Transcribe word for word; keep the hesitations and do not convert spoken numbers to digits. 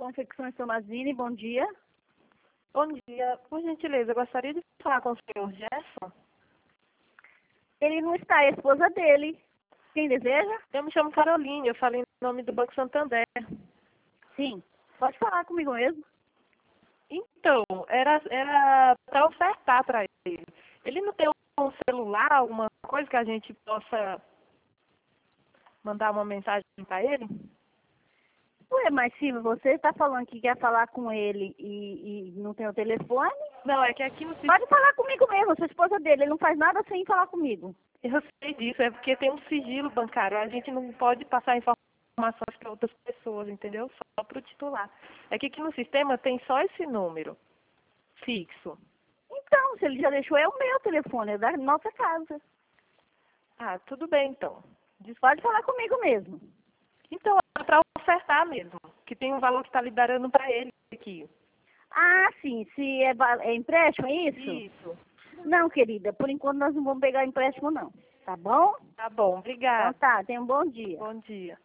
Confecções Tomazini, bom dia. Bom dia. Por gentileza, eu gostaria de falar com o senhor Gerson. Ele não está, é a esposa dele. Quem deseja? Eu me chamo Caroline, eu falei em nome do Banco Santander. Sim, pode falar comigo mesmo. Então, era era para ofertar para ele. Ele não tem um celular, alguma coisa que a gente possa mandar uma mensagem para ele? Ué, mas se você está falando que quer falar com ele e, e não tem o telefone, Não, é que aqui no pode falar comigo mesmo, eu sou a esposa dele, ele não faz nada sem falar comigo. Eu sei disso, é porque tem um sigilo bancário. A gente não pode passar informações para outras pessoas, entendeu? Só para o titular. É que aqui no sistema tem só esse número fixo. Então, se ele já deixou, é o meu telefone, é da nossa casa. Ah, tudo bem então. Pode falar comigo mesmo. Então, é para ofertar mesmo, que tem um valor que está liberando para ele aqui. Ah, sim, se é, va- é empréstimo, é isso? Isso. Não, querida, por enquanto nós não vamos pegar empréstimo, não. Tá bom? Tá bom, Então obrigada. tá, tenha um bom dia. Bom dia.